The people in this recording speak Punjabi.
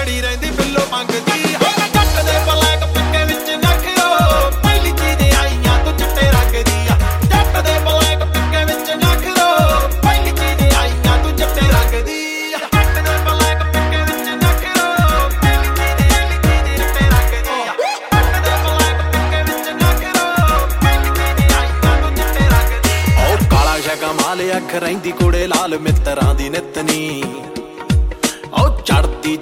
ਬਣੀ ਰਹਿੰਦੀ ਬਿੱਲੋ ਮੰਗਦੀ ਜੱਟ ਦੇ ਬਲੈਕ ਪਿੱਕੇ ਵਿੱਚ ਨਖਰੋ ਪਹਿਲੀ ਚੀਜ਼ ਆਈਆਂ ਤੂੰ ਚਿੱਟੇ ਰੰਗ ਦੀ ਜੱਟ ਦੇ ਬਲੈਕ ਪਿੱਕੇ ਵਿੱਚ ਨਖਰੋ ਪਹਿਲੀ ਚੀਜ਼ ਆਈਆਂ ਤੂੰ ਚਿੱਟੇ ਰੰਗ ਦੀ ਜੱਟ ਦੇ ਬਲੈਕ ਪਿੱਕੇ ਵਿੱਚ ਨਖਰੋ ਪਹਿਲੀ ਚੀਜ਼ ਚਿੱਟੇ ਰੰਗ ਦੀ ਜੱਟ ਦੇ ਬਲੈਕ ਪਿੱਕੇ ਵਿੱਚ ਨਖਰੋ ਪਹਿਲੀ ਚੀਜ਼ ਆਈਆਂ ਤੂੰ ਚਿੱਟੇ ਰੰਗ ਦੀ ਉਹ ਕਾਲਾ ਸ਼ਕਾ ਮਾਲ ਅੱਖ ਰਹਿੰਦੀ ਕੁੜੇ ਲਾਲ ਮਿੱਤਰਾਂ ਦੀ ਨਿੱਤ ਨੀ ਉਹ ਚੜਦੀ